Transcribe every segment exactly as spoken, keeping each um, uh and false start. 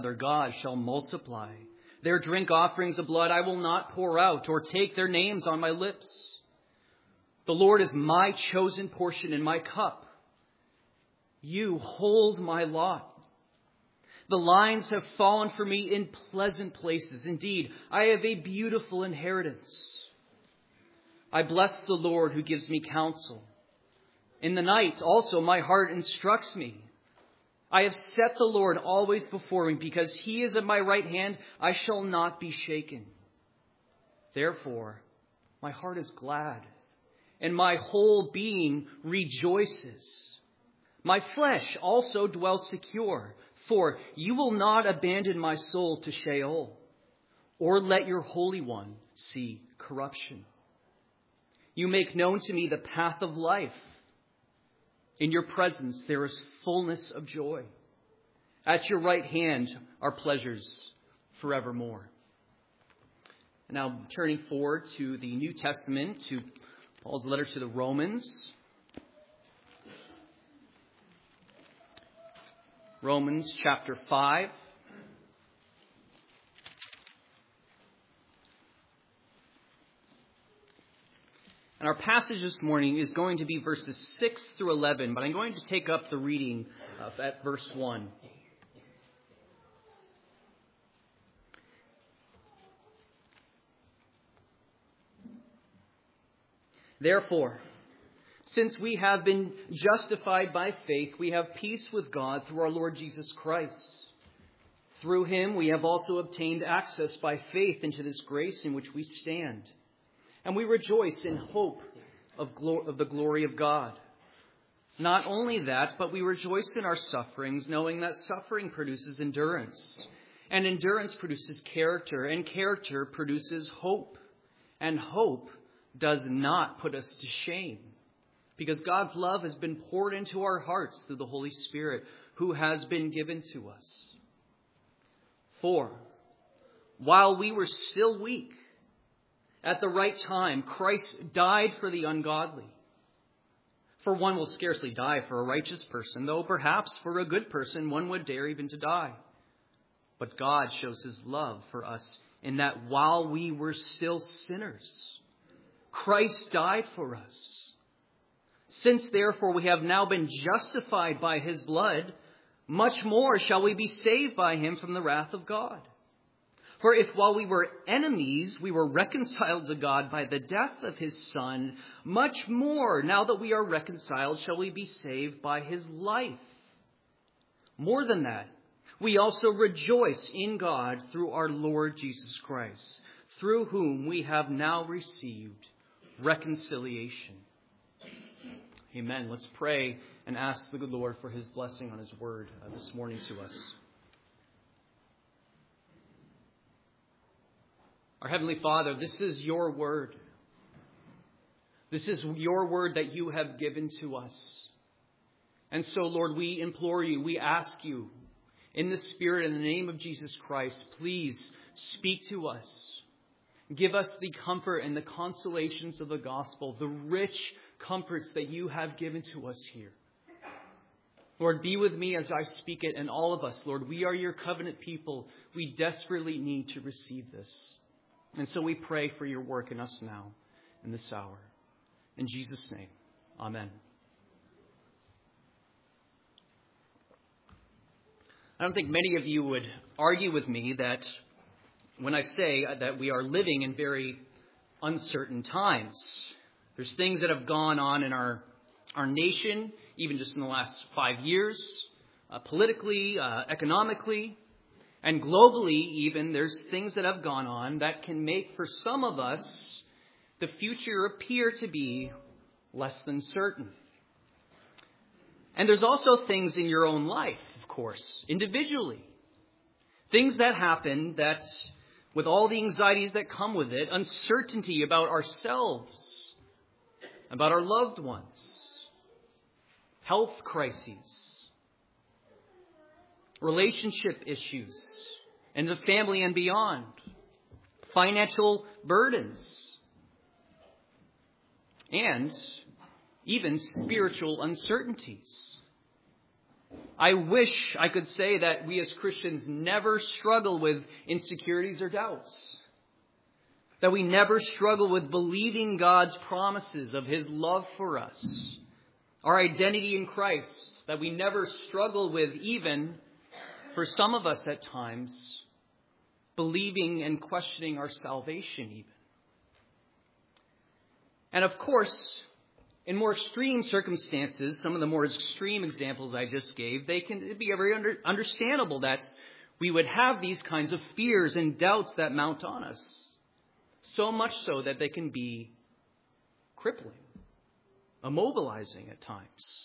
their God shall multiply. Their drink offerings of blood I will not pour out, or take their names on my lips. The Lord is my chosen portion and my cup. You hold my lot. The lines have fallen for me in pleasant places. Indeed, I have a beautiful inheritance. I bless the Lord who gives me counsel. In the night also my heart instructs me. I have set the Lord always before me, because he is at my right hand, I shall not be shaken. Therefore, my heart is glad, and my whole being rejoices. My flesh also dwells secure, for you will not abandon my soul to Sheol, or let your Holy One see corruption. You make known to me the path of life. In your presence there is fullness of joy. At your right hand are pleasures forevermore. And now turning forward to the New Testament, to Paul's letter to the Romans. Romans chapter five. And our passage this morning is going to be verses six through eleven, but I'm going to take up the reading uh, at verse one. Therefore, since we have been justified by faith, we have peace with God through our Lord Jesus Christ. Through him we have also obtained access by faith into this grace in which we stand. And we rejoice in hope of, glo- of the glory of God. Not only that, but we rejoice in our sufferings, knowing that suffering produces endurance. And endurance produces character, and character produces hope. And hope does not put us to shame, because God's love has been poured into our hearts through the Holy Spirit, who has been given to us. For while we were still weak, at the right time, Christ died for the ungodly. For one will scarcely die for a righteous person, though perhaps for a good person one would dare even to die. But God shows his love for us in that while we were still sinners, Christ died for us. Since therefore we have now been justified by his blood, much more shall we be saved by him from the wrath of God. For if while we were enemies, we were reconciled to God by the death of his Son, much more, now that we are reconciled, shall we be saved by his life. More than that, we also rejoice in God through our Lord Jesus Christ, through whom we have now received reconciliation. Amen. Let's pray and ask the good Lord for his blessing on his word uh, this morning to us. Our Heavenly Father, this is your word. This is your word that you have given to us. And so, Lord, we implore you, we ask you, in the Spirit, in the name of Jesus Christ, please speak to us. Give us the comfort and the consolations of the gospel, the rich comforts that you have given to us here. Lord, be with me as I speak it, and all of us, Lord, we are your covenant people. We desperately need to receive this. And so we pray for your work in us now, in this hour. In Jesus' name, amen. I don't think many of you would argue with me that when I say that we are living in very uncertain times. There's things that have gone on in our, our nation, even just in the last five years, uh, politically, uh, economically. And globally, even, there's things that have gone on that can make, for some of us, the future appear to be less than certain. And there's also things in your own life, of course, individually. Things that happen that, with all the anxieties that come with it, uncertainty about ourselves, about our loved ones, health crises, relationship issues, and the family and beyond, financial burdens, and even spiritual uncertainties. I wish I could say that we as Christians never struggle with insecurities or doubts. That we never struggle with believing God's promises of His love for us. Our identity in Christ. That we never struggle with, even, for some of us at times, believing and questioning our salvation even. And of course, in more extreme circumstances, some of the more extreme examples I just gave, they can be very under, understandable that we would have these kinds of fears and doubts that mount on us. So much so that they can be crippling, immobilizing at times.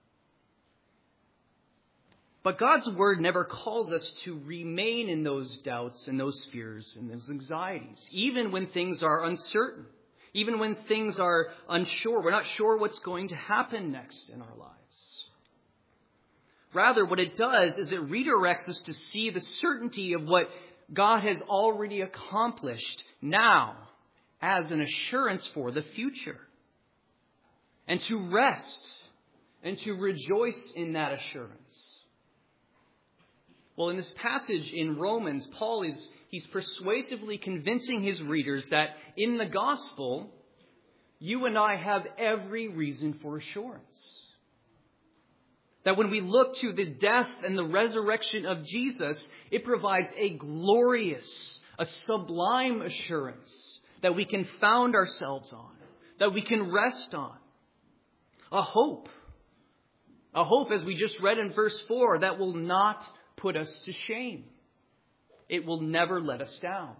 But God's Word never calls us to remain in those doubts and those fears and those anxieties, even when things are uncertain. Even when things are unsure, we're not sure what's going to happen next in our lives. Rather, what it does is it redirects us to see the certainty of what God has already accomplished now as an assurance for the future. And to rest and to rejoice in that assurance. Well, in this passage in Romans, Paul is he's persuasively convincing his readers that in the gospel, you and I have every reason for assurance. That when we look to the death and the resurrection of Jesus, it provides a glorious, a sublime assurance that we can found ourselves on, that we can rest on. A hope. A hope, as we just read in verse four, that will not put us to shame. It will never let us down.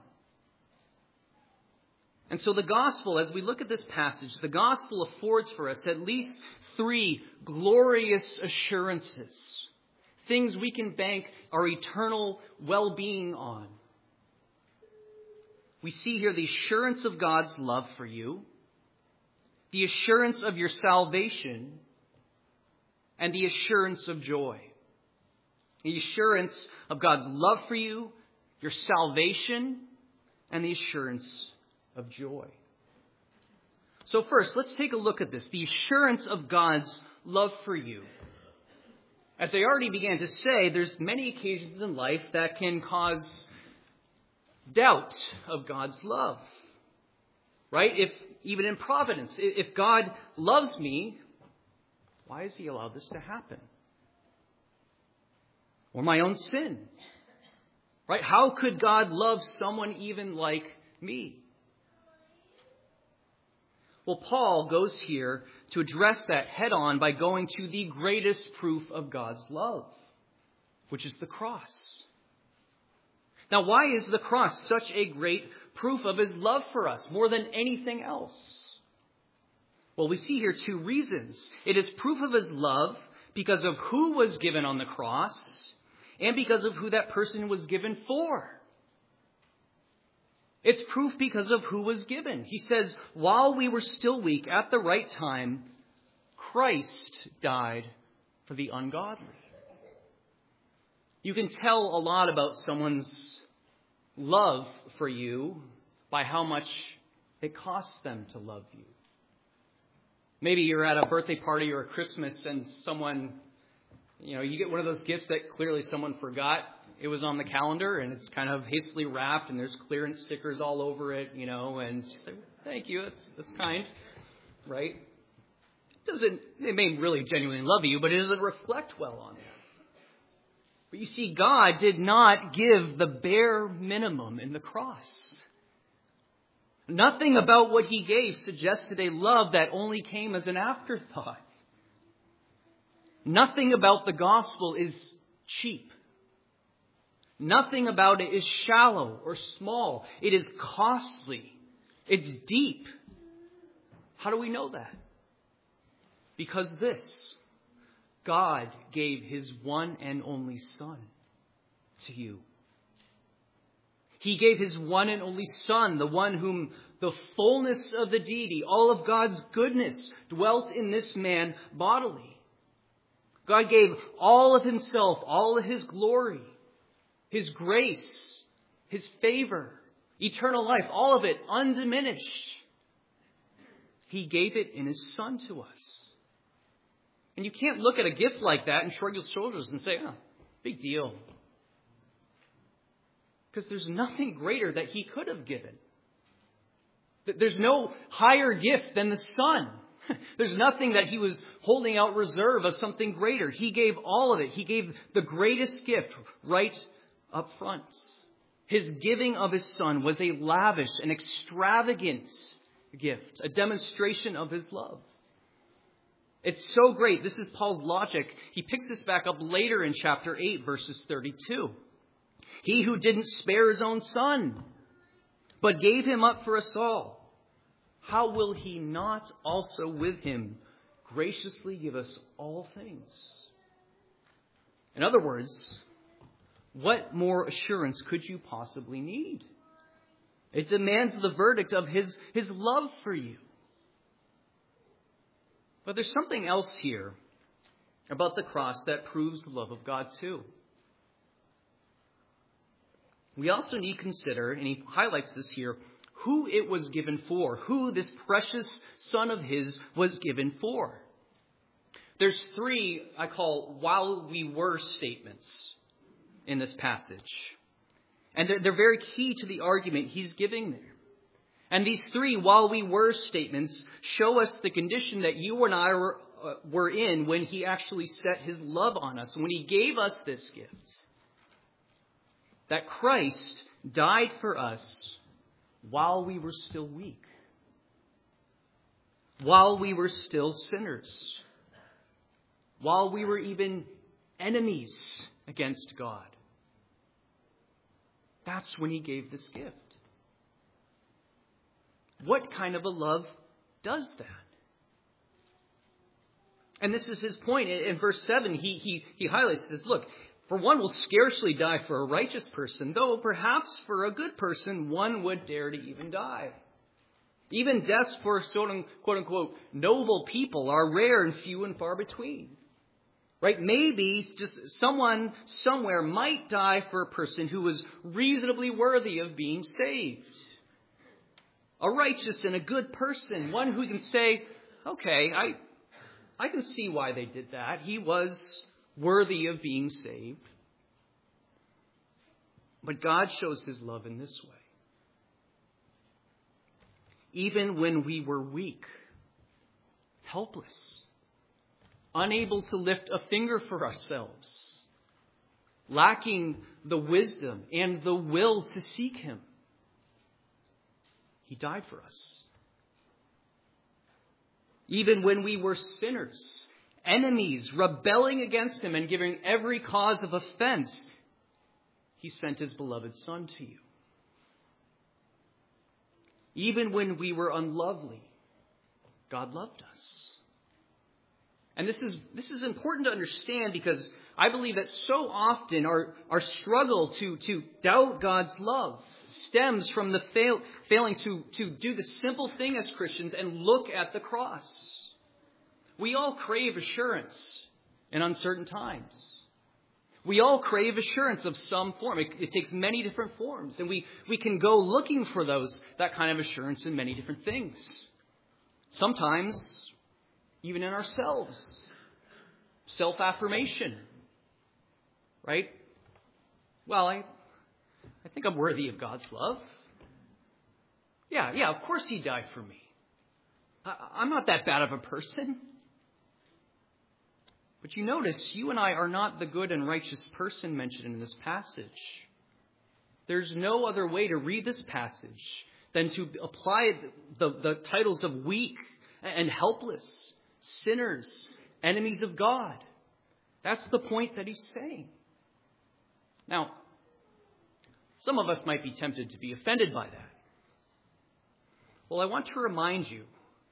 And so the gospel, as we look at this passage, the gospel affords for us at least three glorious assurances. Things we can bank our eternal well-being on. We see here the assurance of God's love for you, the assurance of your salvation, and the assurance of joy. The assurance of God's love for you, your salvation, and the assurance of joy. So first, let's take a look at this. The assurance of God's love for you. As I already began to say, there's many occasions in life that can cause doubt of God's love. Right? If even in providence, if God loves me, why has He allowed this to happen? Or my own sin. Right? How could God love someone even like me? Well, Paul goes here to address that head on by going to the greatest proof of God's love, which is the cross. Now, why is the cross such a great proof of His love for us, more than anything else? Well, we see here two reasons. It is proof of His love because of who was given on the cross, and because of who that person was given for. It's proof because of who was given. He says, while we were still weak, at the right time, Christ died for the ungodly. You can tell a lot about someone's love for you by how much it costs them to love you. Maybe you're at a birthday party or a Christmas and someone, you know, you get one of those gifts that clearly someone forgot it was on the calendar and it's kind of hastily wrapped and there's clearance stickers all over it, you know, and say, thank you, that's that's kind, right? It doesn't, it may really genuinely love you, but it doesn't reflect well on them. But you see, God did not give the bare minimum in the cross. Nothing about what He gave suggested a love that only came as an afterthought. Nothing about the gospel is cheap. Nothing about it is shallow or small. It is costly. It's deep. How do we know that? Because this, God gave His one and only Son to you. He gave His one and only Son, the one whom the fullness of the deity, all of God's goodness, dwelt in this man bodily. God gave all of Himself, all of His glory, His grace, His favor, eternal life, all of it undiminished. He gave it in His Son to us. And you can't look at a gift like that and shrug your shoulders and say, oh, big deal. Because there's nothing greater that he could have given. There's no higher gift than the Son. There's nothing that he was holding out reserve of something greater. He gave all of it. He gave the greatest gift right up front. His giving of his Son was a lavish and extravagant gift, a demonstration of his love. It's so great. This is Paul's logic. He picks this back up later in chapter eight, verses thirty-two. He who didn't spare his own Son, but gave him up for us all, how will he not also with him graciously give us all things? In other words, what more assurance could you possibly need? It demands the verdict of his, his love for you. But there's something else here about the cross that proves the love of God too. We also need to consider, and he highlights this here, who it was given for, who this precious Son of his was given for. There's three, I call, while we were statements in this passage. And they're, they're very key to the argument he's giving there. And these three while we were statements show us the condition that you and I were, uh, were in when he actually set his love on us, when he gave us this gift. That Christ died for us while we were still weak, while we were still sinners, while we were even enemies against God. That's when he gave this gift. What kind of a love does that? And this is his point. In verse seven, he, he, he highlights this. Look, for one will scarcely die for a righteous person, though perhaps for a good person one would dare to even die. Even deaths for quote-unquote noble people are rare and few and far between. Right? Maybe just someone somewhere might die for a person who was reasonably worthy of being saved. A righteous and a good person, one who can say, okay, I, I can see why they did that. He was worthy of being saved. But God shows his love in this way. Even when we were weak, helpless, unable to lift a finger for ourselves, lacking the wisdom and the will to seek him, he died for us. Even when we were sinners, enemies, rebelling against him and giving every cause of offense, he sent his beloved Son to you. Even when we were unlovely, God loved us. And this is this is important to understand because I believe that so often our, our struggle to, to doubt God's love stems from the fail, failing to, to do the simple thing as Christians and look at the cross. We all crave assurance in uncertain times. We all crave assurance of some form. It, it takes many different forms. And we, we can go looking for those, that kind of assurance in many different things. Sometimes even in ourselves. Self-affirmation. Right? Well, I, I think I'm worthy of God's love. Yeah, yeah, of course he died for me. I, I'm not that bad of a person. But you notice, you and I are not the good and righteous person mentioned in this passage. There's no other way to read this passage than to apply the, the, the titles of weak and helpless, sinners, enemies of God. That's the point that he's saying. Now, some of us might be tempted to be offended by that. Well, I want to remind you,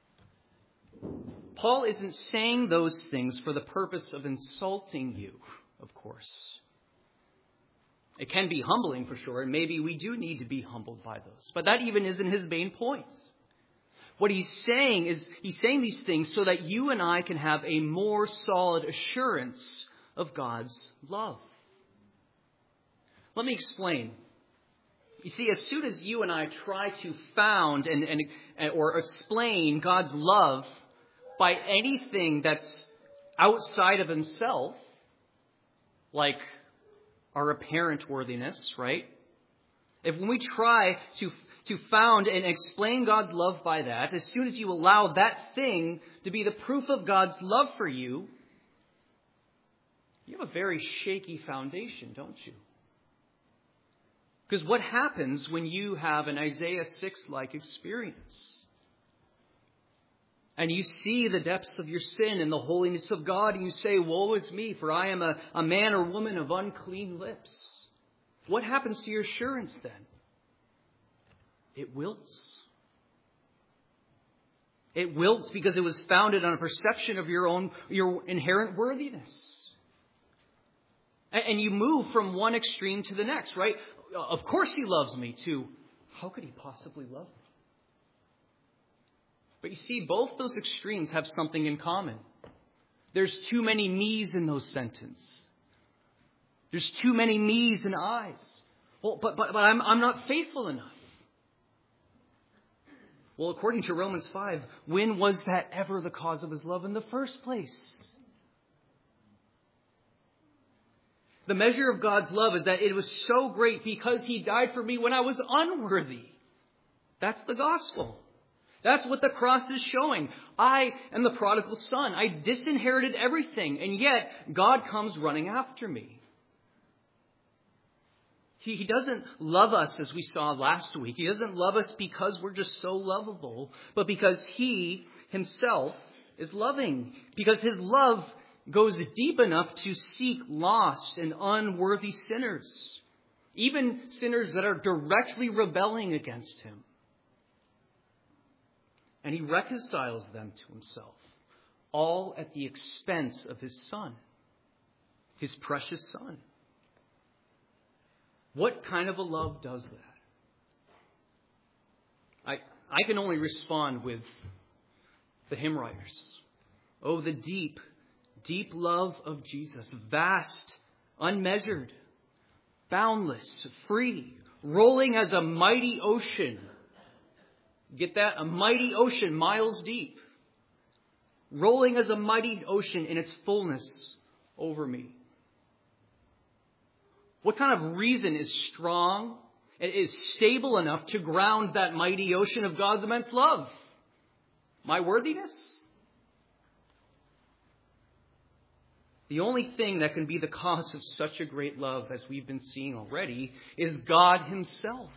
Paul isn't saying those things for the purpose of insulting you, of course. It can be humbling for sure, and maybe we do need to be humbled by those. But that even isn't his main point. What he's saying is, he's saying these things so that you and I can have a more solid assurance of God's love. Let me explain. You see, as soon as you and I try to found and, and or explain God's love by anything that's outside of himself, like our apparent worthiness, right? If when we try to, to found and explain God's love by that, as soon as you allow that thing to be the proof of God's love for you, you have a very shaky foundation, don't you? Because what happens when you have an Isaiah six-like experience? And you see the depths of your sin and the holiness of God, and you say, woe is me, for I am a, a man or woman of unclean lips. What happens to your assurance then? It wilts. It wilts because it was founded on a perception of your own, your inherent worthiness. And, and you move from one extreme to the next, right? Of course he loves me, to how could he possibly love me? But you see, both those extremes have something in common. There's too many me's in those sentences. There's too many me's and I's. Well, but but, but I'm, I'm not faithful enough. Well, according to Romans five, when was that ever the cause of his love in the first place? The measure of God's love is that it was so great because he died for me when I was unworthy. That's the gospel. That's what the cross is showing. I am the prodigal son. I disinherited everything, and yet God comes running after me. He, he doesn't love us as we saw last week. He doesn't love us because we're just so lovable, but because he himself is loving. Because his love goes deep enough to seek lost and unworthy sinners, even sinners that are directly rebelling against him. And he reconciles them to himself, all at the expense of his son, his precious son. What kind of a love does that? I, I can only respond with the hymn writers. Oh, the deep, deep love of Jesus, vast, unmeasured, boundless, free, rolling as a mighty ocean. Get that? A mighty ocean, miles deep. Rolling as a mighty ocean in its fullness over me. What kind of reason is strong and is stable enough to ground that mighty ocean of God's immense love? My worthiness? The only thing that can be the cause of such a great love, as we've been seeing already, is God himself.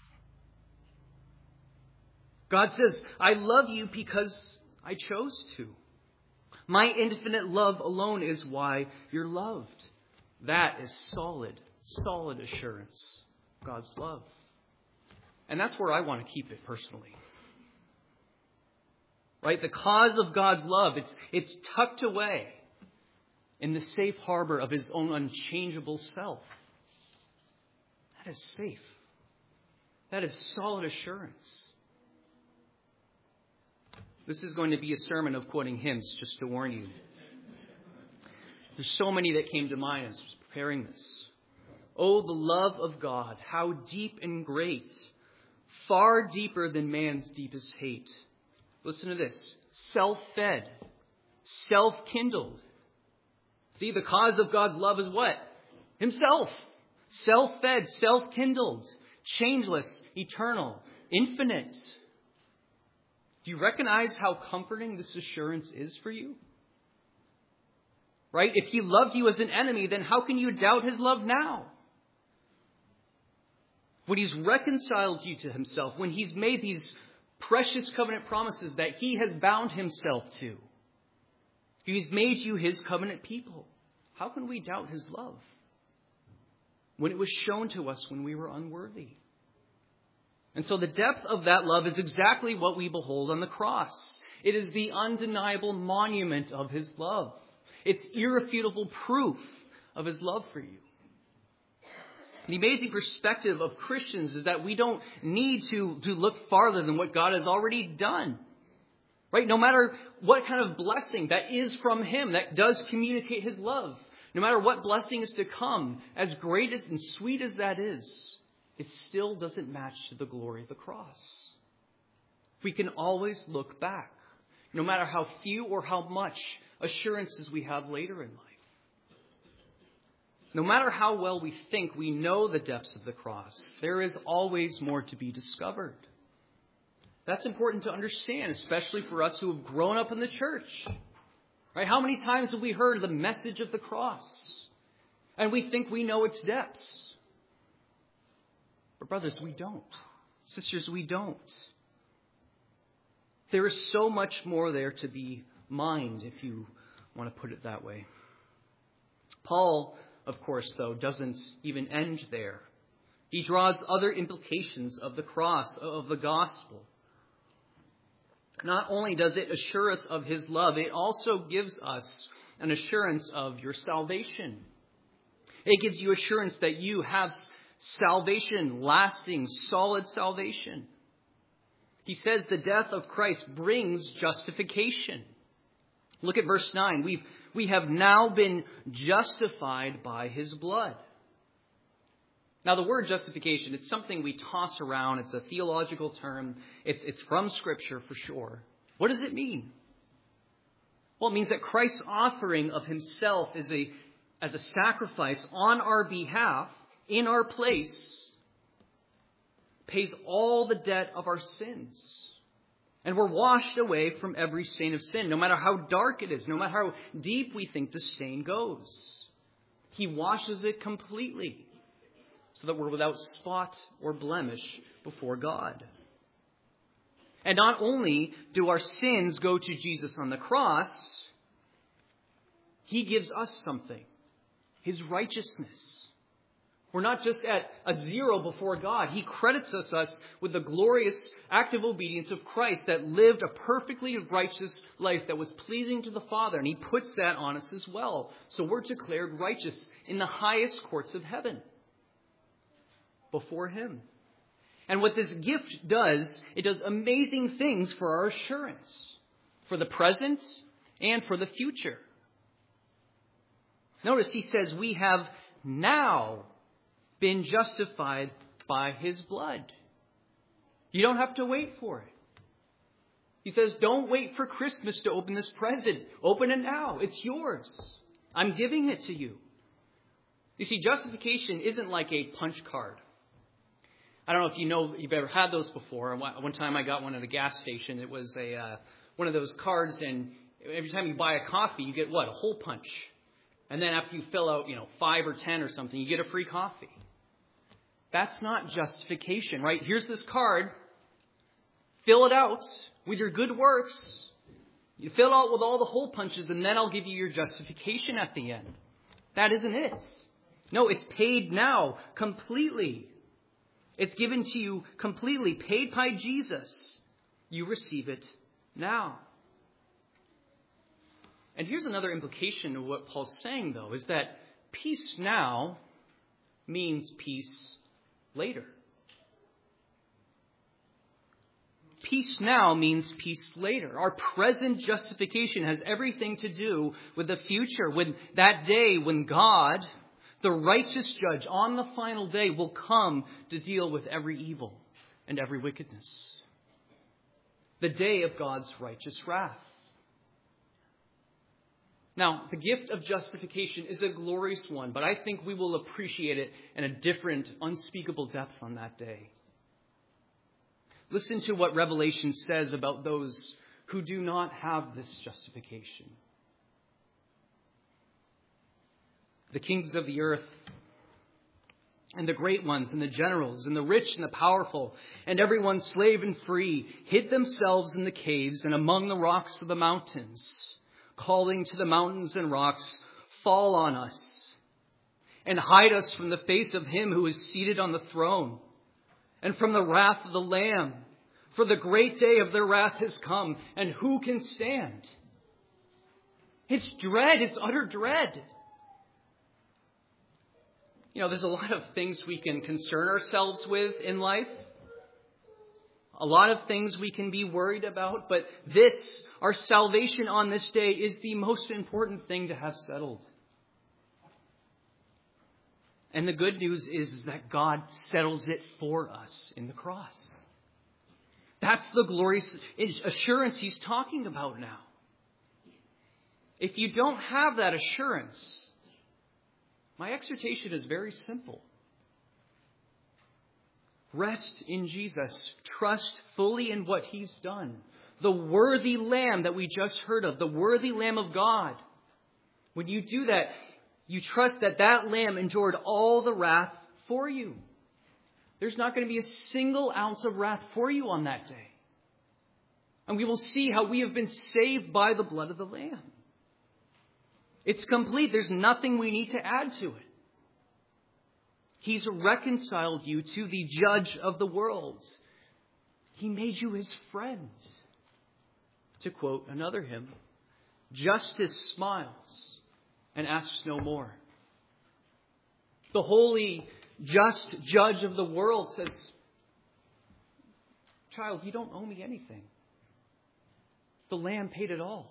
God says, I love you because I chose to. My infinite love alone is why you're loved. That is solid, solid assurance of God's love. And that's where I want to keep it personally. Right? The cause of God's love, it's, it's tucked away in the safe harbor of his own unchangeable self. That is safe. That is solid assurance. This is going to be a sermon of quoting hymns, just to warn you. There's so many that came to mind as I was preparing this. Oh, the love of God, how deep and great, far deeper than man's deepest hate. Listen to this. Self-fed, self-kindled. See, the cause of God's love is what? Himself. Self-fed, self-kindled, changeless, eternal, infinite. Do you recognize how comforting this assurance is for you? Right? If he loved you as an enemy, then how can you doubt his love now? When he's reconciled you to himself, when he's made these precious covenant promises that he has bound himself to, he's made you his covenant people. How can we doubt his love when it was shown to us when we were unworthy? And so the depth of that love is exactly what we behold on the cross. It is the undeniable monument of his love. It's irrefutable proof of his love for you. The amazing perspective of Christians is that we don't need to, to look farther than what God has already done. Right? No matter what kind of blessing that is from him that does communicate his love, no matter what blessing is to come, as great as and sweet as that is, it still doesn't match to the glory of the cross. We can always look back, no matter how few or how much assurances we have later in life. No matter how well we think we know the depths of the cross, there is always more to be discovered. That's important to understand, especially for us who have grown up in the church. Right? How many times have we heard the message of the cross? And we think we know its depths. But brothers, we don't. Sisters, we don't. There is so much more there to be mined, if you want to put it that way. Paul, of course, though, doesn't even end there. He draws other implications of the cross, of the gospel. Not only does it assure us of his love, it also gives us an assurance of your salvation. It gives you assurance that you have salvation, lasting, solid salvation. He says the death of Christ brings justification. Look at verse nine. We've, we have now been justified by his blood. Now, the word justification, it's something we toss around. It's a theological term. It's, it's from Scripture for sure. What does it mean? Well, it means that Christ's offering of himself is a, as a sacrifice on our behalf, in our place, pays all the debt of our sins. And we're washed away from every stain of sin, no matter how dark it is, no matter how deep we think the stain goes. He washes it completely, so that we're without spot or blemish before God. And not only do our sins go to Jesus on the cross, he gives us something, his righteousness. We're not just at a zero before God. He credits us, us with the glorious act of obedience of Christ that lived a perfectly righteous life that was pleasing to the Father. And he puts that on us as well. So we're declared righteous in the highest courts of heaven before him. And what this gift does, it does amazing things for our assurance, for the present and for the future. Notice he says we have now been justified by his blood. You don't have to wait for it. He says, don't wait for Christmas to open this present. Open it now. It's yours. I'm giving it to you. You see, justification isn't like a punch card. I don't know if you know, you've ever had those before. One time I got one at a gas station. It was a uh, one of those cards, and every time you buy a coffee, you get what? A hole punch. And then after you fill out, you know, five or ten or something, you get a free coffee. That's not justification, right? Here's this card. Fill it out with your good works. You fill it out with all the hole punches, and then I'll give you your justification at the end. That isn't it. No, it's paid now, completely. It's given to you completely, paid by Jesus. You receive it now. And here's another implication of what Paul's saying, though, is that peace now means peace later. Peace now means peace later. Our present justification has everything to do with the future, with that day when God, the righteous judge, on the final day will come to deal with every evil and every wickedness. The day of God's righteous wrath. Now, the gift of justification is a glorious one, but I think we will appreciate it in a different, unspeakable depth on that day. Listen to what Revelation says about those who do not have this justification. The kings of the earth, and the great ones, and the generals, and the rich and the powerful, and everyone slave and free, hid themselves in the caves and among the rocks of the mountains, calling to the mountains and rocks, fall on us, and hide us from the face of him who is seated on the throne, and from the wrath of the Lamb. For the great day of their wrath has come, and who can stand? It's dread, it's utter dread. You know, there's a lot of things we can concern ourselves with in life. A lot of things we can be worried about, but this, our salvation on this day, is the most important thing to have settled. And the good news is, is that God settles it for us in the cross. That's the glorious assurance he's talking about now. if you don't have that assurance, my exhortation is very simple. Rest in Jesus. Trust fully in what He's done. The worthy Lamb that we just heard of, the worthy Lamb of God. When you do that, you trust that that Lamb endured all the wrath for you. There's not going to be a single ounce of wrath for you on that day. And we will see how we have been saved by the blood of the Lamb. It's complete. There's nothing we need to add to it. He's reconciled you to the judge of the world. He made you His friend. To quote another hymn, justice smiles and asks no more. The holy, just judge of the world says, child, you don't owe me anything. The Lamb paid it all.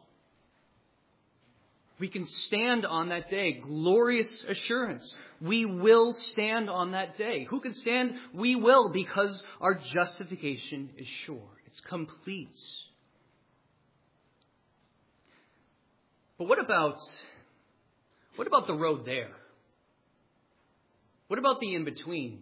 We can stand on that day. Glorious assurance. We will stand on that day. Who can stand? We will, because our justification is sure. It's complete. But what about, what about the road there? What about the in-between?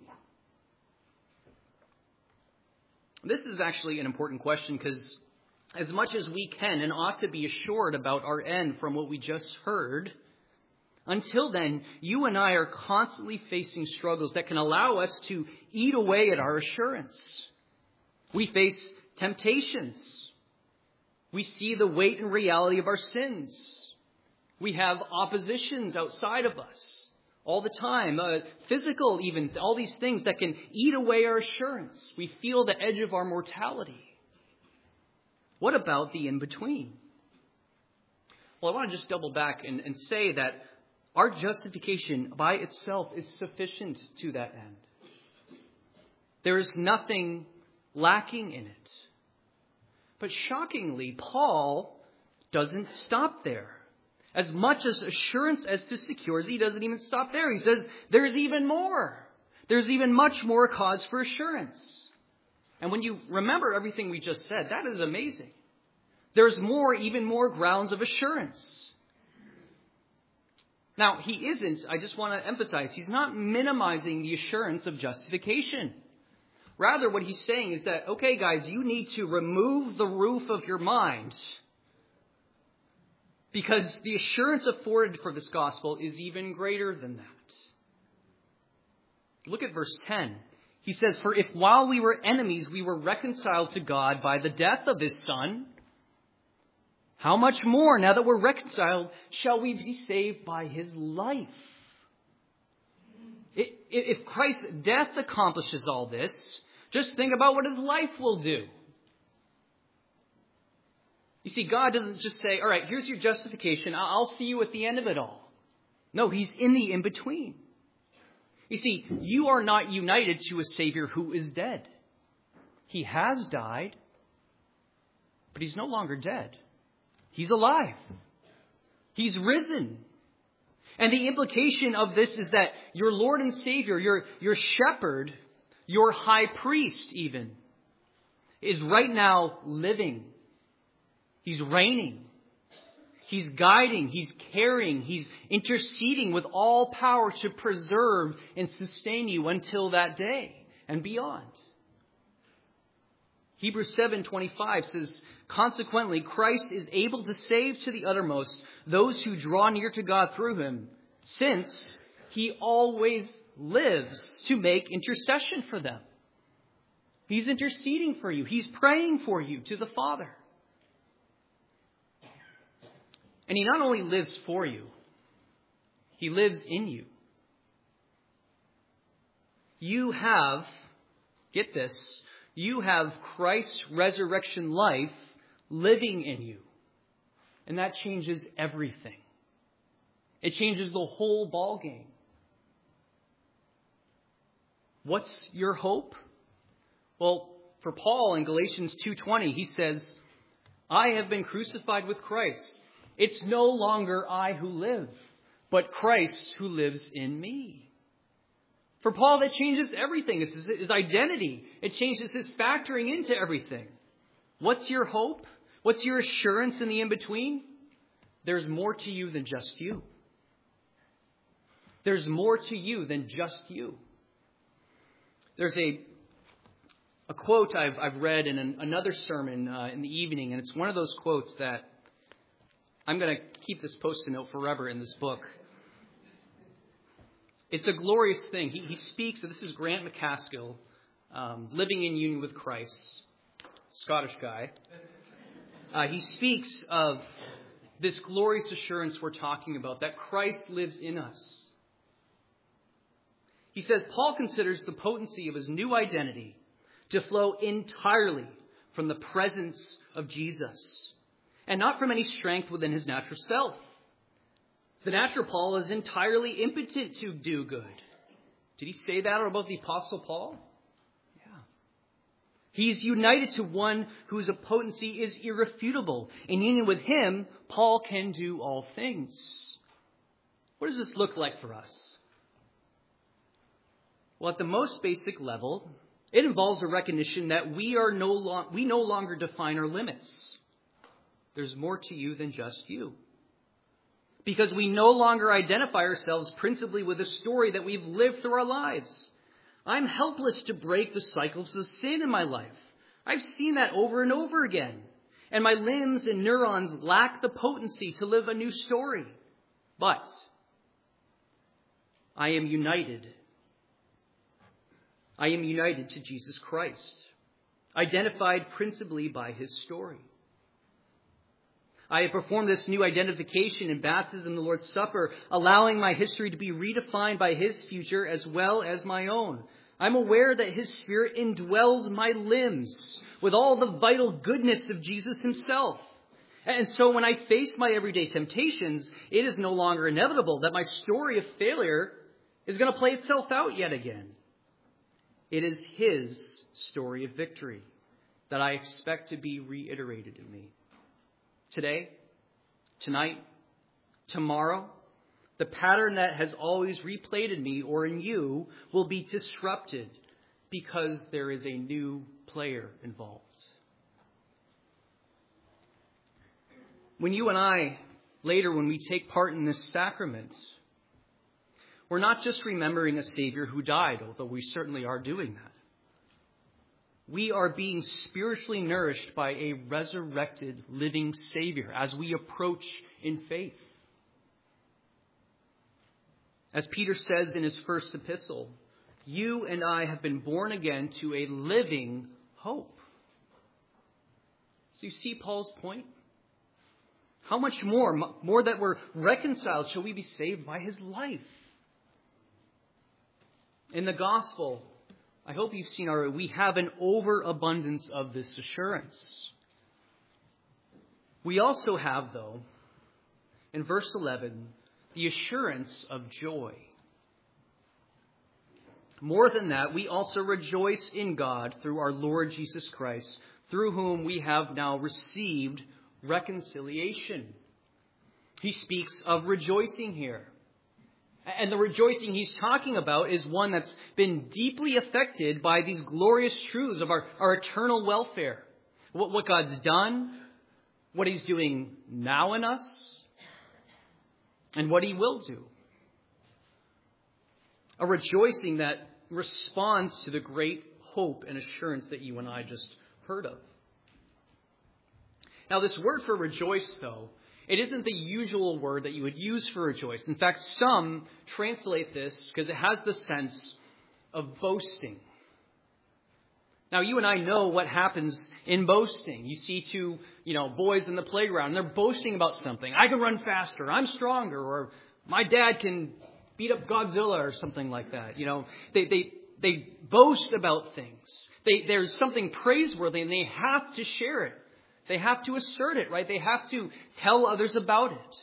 This is actually an important question because as much as we can and ought to be assured about our end from what we just heard, until then, you and I are constantly facing struggles that can allow us to eat away at our assurance. We face temptations. We see the weight and reality of our sins. We have oppositions outside of us all the time, uh, physical even, all these things that can eat away our assurance. We feel the edge of our mortality. What about the in-between? Well, I want to just double back and, and say that our justification by itself is sufficient to that end. There is nothing lacking in it. But shockingly, Paul doesn't stop there. As much as assurance as to security, he doesn't even stop there. He says there's even more. There's even much more cause for assurance. And when you remember everything we just said, that is amazing. There's more, even more grounds of assurance. Now, he isn't, I just want to emphasize, he's not minimizing the assurance of justification. Rather, what he's saying is that, okay, guys, you need to remove the roof of your mind, because the assurance afforded for this gospel is even greater than that. Look at verse ten. He says, for if while we were enemies, we were reconciled to God by the death of His Son, how much more, now that we're reconciled, shall we be saved by His life? If Christ's death accomplishes all this, just think about what His life will do. You see, God doesn't just say, all right, here's your justification. I'll see you at the end of it all. No, He's in the in-between. You see, you are not united to a Savior who is dead. He has died, but He's no longer dead. He's alive. He's risen. And the implication of this is that your Lord and Savior, your, your shepherd, your high priest even, is right now living. He's reigning. He's guiding. He's carrying. He's interceding with all power to preserve and sustain you until that day and beyond. Hebrews seven twenty-five says, consequently, Christ is able to save to the uttermost those who draw near to God through Him, since He always lives to make intercession for them. He's interceding for you. He's praying for you to the Father. And He not only lives for you, He lives in you. You have, get this, you have Christ's resurrection life living in you. And that changes everything. It changes the whole ballgame. What's your hope? Well, for Paul in Galatians two twenty, he says, I have been crucified with Christ. It's no longer I who live, but Christ who lives in me. For Paul, that changes everything. It's his, his identity. It changes his factoring into everything. What's your hope? What's your assurance in the in-between? there's more to you than just you. There's more to you than just you. There's a a quote I've I've read in an, another sermon uh, in the evening, and it's one of those quotes that I'm going to keep this post-it note forever in this book. It's a glorious thing. He, he speaks, this is Grant McCaskill, um, living in union with Christ, Scottish guy. Uh, he speaks of this glorious assurance we're talking about, that Christ lives in us. He says, Paul considers the potency of his new identity to flow entirely from the presence of Jesus, and not from any strength within his natural self. The natural Paul is entirely impotent to do good. Did he say that about the Apostle Paul? Yeah. He's united to one whose potency is irrefutable. In union with him, Paul can do all things. What does this look like for us? Well, at the most basic level, it involves a recognition that we are no lo- we no longer define our limits. There's more to you than just you. Because we no longer identify ourselves principally with the story that we've lived through our lives. I'm helpless to break the cycles of sin in my life. I've seen that over and over again. And my limbs and neurons lack the potency to live a new story. But I am united. I am united to Jesus Christ, identified principally by his story. I have performed this new identification in baptism and the Lord's Supper, allowing my history to be redefined by his future as well as my own. I'm aware that his Spirit indwells my limbs with all the vital goodness of Jesus himself. And so when I face my everyday temptations, it is no longer inevitable that my story of failure is going to play itself out yet again. It is his story of victory that I expect to be reiterated in me. Today, tonight, tomorrow, the pattern that has always replayed in me or in you will be disrupted because there is a new player involved. When you and I, later when we take part in this sacrament, we're not just remembering a Savior who died, although we certainly are doing that. We are being spiritually nourished by a resurrected living Savior as we approach in faith. As Peter says in his first epistle, you and I have been born again to a living hope. So you see Paul's point? How much more, more that we're reconciled, shall we be saved by his life? In the gospel, I hope you've seen already, we have an overabundance of this assurance. We also have, though, in verse eleven, the assurance of joy. More than that, we also rejoice in God through our Lord Jesus Christ, through whom we have now received reconciliation. He speaks of rejoicing here. And the rejoicing he's talking about is one that's been deeply affected by these glorious truths of our, our eternal welfare. What, what God's done, what he's doing now in us, and what he will do. A rejoicing that responds to the great hope and assurance that you and I just heard of. Now, this word for rejoice, though, it isn't the usual word that you would use for rejoice. In fact, some translate this because it has the sense of boasting. Now, you and I know what happens in boasting. You see two, you know, boys in the playground, and they're boasting about something. I can run faster. I'm stronger. Or my dad can beat up Godzilla or something like that. You know, they they they boast about things. They, there's something praiseworthy, and they have to share it. They have to assert it, right? They have to tell others about it.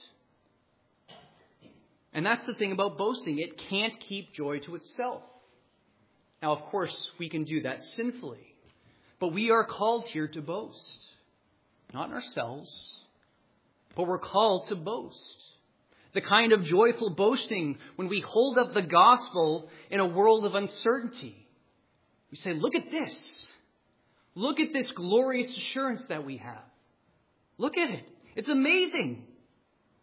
And that's the thing about boasting. It can't keep joy to itself. Now, of course, we can do that sinfully. But we are called here to boast. Not in ourselves, but we're called to boast. The kind of joyful boasting when we hold up the gospel in a world of uncertainty. We say, look at this. Look at this glorious assurance that we have. Look at it. It's amazing.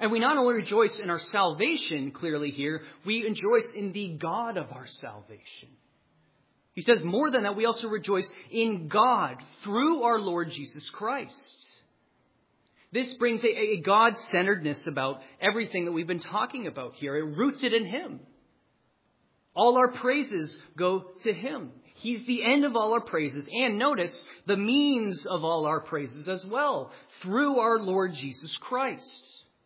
And we not only rejoice in our salvation, clearly here, we rejoice in the God of our salvation. He says more than that, we also rejoice in God through our Lord Jesus Christ. This brings a, a God-centeredness about everything that we've been talking about here. It roots it in Him. All our praises go to Him. He's the end of all our praises. And notice, the means of all our praises as well, through our Lord Jesus Christ.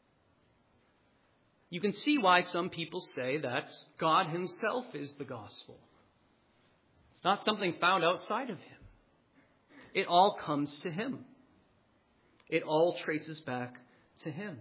You can see why some people say that God Himself is the gospel. It's not something found outside of Him. It all comes to Him. It all traces back to Him.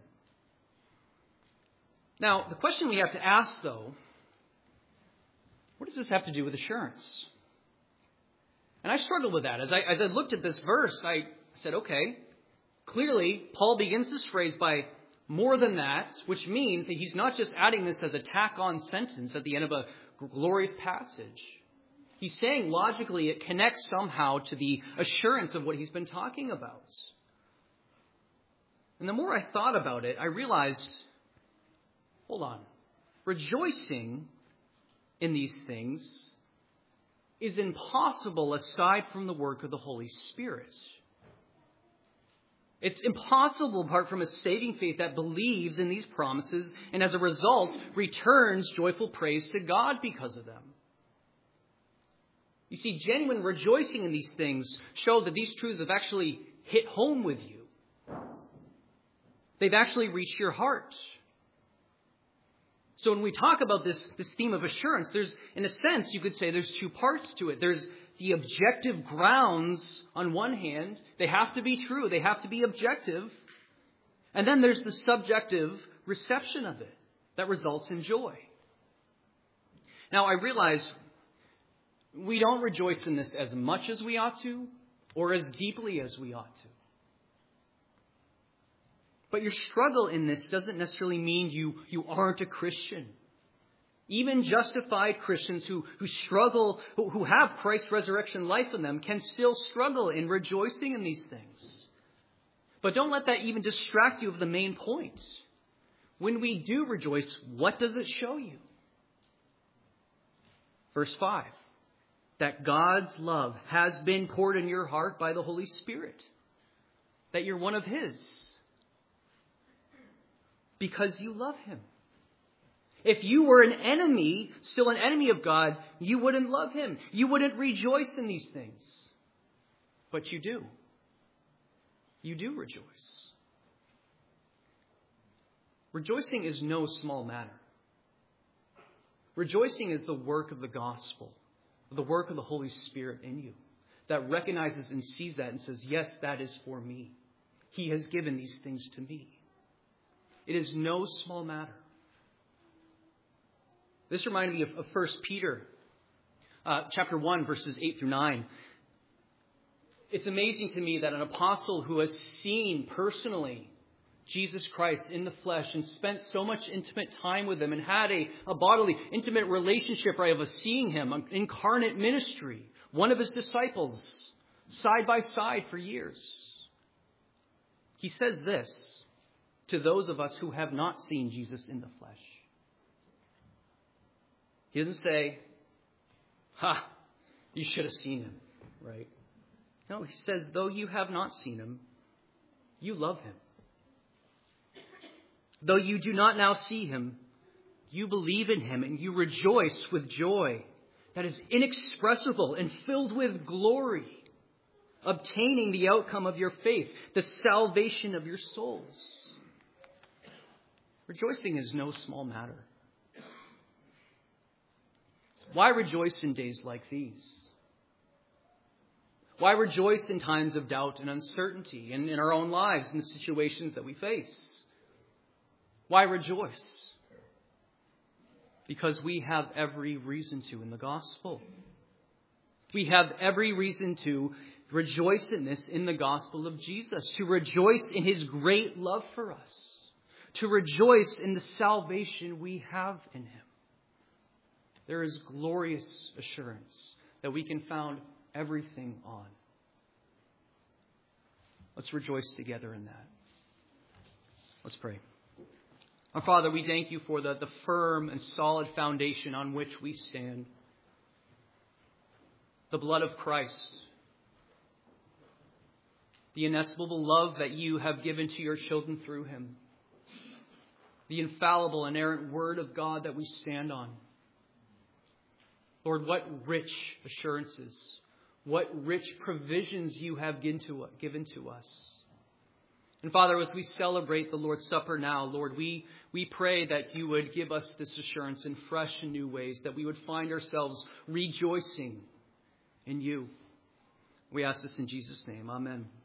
Now, the question we have to ask, though, what does this have to do with assurance? And I struggled with that. As I, as I looked at this verse, I said, okay, clearly Paul begins this phrase by more than that, which means that he's not just adding this as a tack-on sentence at the end of a glorious passage. He's saying logically it connects somehow to the assurance of what he's been talking about. And the more I thought about it, I realized, hold on, rejoicing in these things is impossible aside from the work of the Holy Spirit. It's impossible apart from a saving faith that believes in these promises and as a result returns joyful praise to God because of them. You see, genuine rejoicing in these things show that these truths have actually hit home with you. They've actually reached your heart. So when we talk about this, this theme of assurance, there's, in a sense, you could say there's two parts to it. There's the objective grounds on one hand. They have to be true. They have to be objective. And then there's the subjective reception of it that results in joy. Now, I realize we don't rejoice in this as much as we ought to or as deeply as we ought to. But your struggle in this doesn't necessarily mean you, you aren't a Christian. Even justified Christians who, who struggle, who, who have Christ's resurrection life in them, can still struggle in rejoicing in these things. But don't let that even distract you of the main point. When we do rejoice, what does it show you? Verse five, that God's love has been poured in your heart by the Holy Spirit. That you're one of His. Because you love Him. If you were an enemy, still an enemy of God, you wouldn't love Him. You wouldn't rejoice in these things. But you do. You do rejoice. Rejoicing is no small matter. Rejoicing is the work of the gospel, the work of the Holy Spirit in you, that recognizes and sees that and says, yes, that is for me. He has given these things to me. It is no small matter. This reminded me of, of First Peter, uh, chapter one, verses eight through nine. It's amazing to me that an apostle who has seen personally Jesus Christ in the flesh and spent so much intimate time with Him and had a, a bodily, intimate relationship, right, of seeing Him, an incarnate ministry, one of His disciples, side by side for years. He says this to those of us who have not seen Jesus in the flesh. He doesn't say, ha, you should have seen Him, right? No, he says, though you have not seen Him, you love Him. Though you do not now see Him, you believe in Him and you rejoice with joy that is inexpressible and filled with glory, obtaining the outcome of your faith, the salvation of your souls. Rejoicing is no small matter. Why rejoice in days like these? Why rejoice in times of doubt and uncertainty and in our own lives and the situations that we face? Why rejoice? Because we have every reason to in the gospel. We have every reason to rejoice in this in the gospel of Jesus, to rejoice in His great love for us. To rejoice in the salvation we have in Him. There is glorious assurance that we can found everything on. Let's rejoice together in that. Let's pray. Our Father, we thank you for the, the firm and solid foundation on which we stand. The blood of Christ. The inestimable love that you have given to your children through him. The infallible, inerrant word of God that we stand on. Lord, what rich assurances, what rich provisions you have given to, given to us. And Father, as we celebrate the Lord's Supper now, Lord, we, we pray that you would give us this assurance in fresh and new ways, that we would find ourselves rejoicing in you. We ask this in Jesus' name. Amen.